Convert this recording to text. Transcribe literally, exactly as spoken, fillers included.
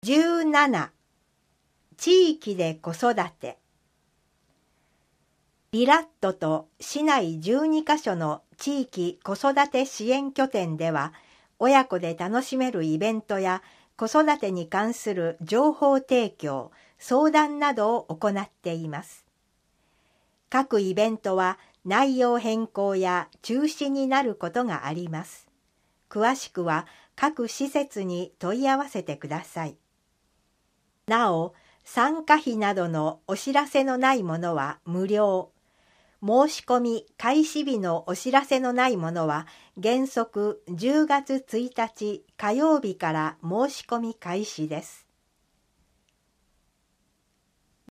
じゅうなな、地域で子育て。リラットと市内じゅうにカ所の地域子育て支援拠点では、親子で楽しめるイベントや子育てに関する情報提供、相談などを行っています。各イベントは内容変更や中止になることがあります。詳しくは各施設に問い合わせてください。なお、参加費などのお知らせのないものは無料。申し込み開始日のお知らせのないものは原則じゅうがつついたち火曜日から申し込み開始です。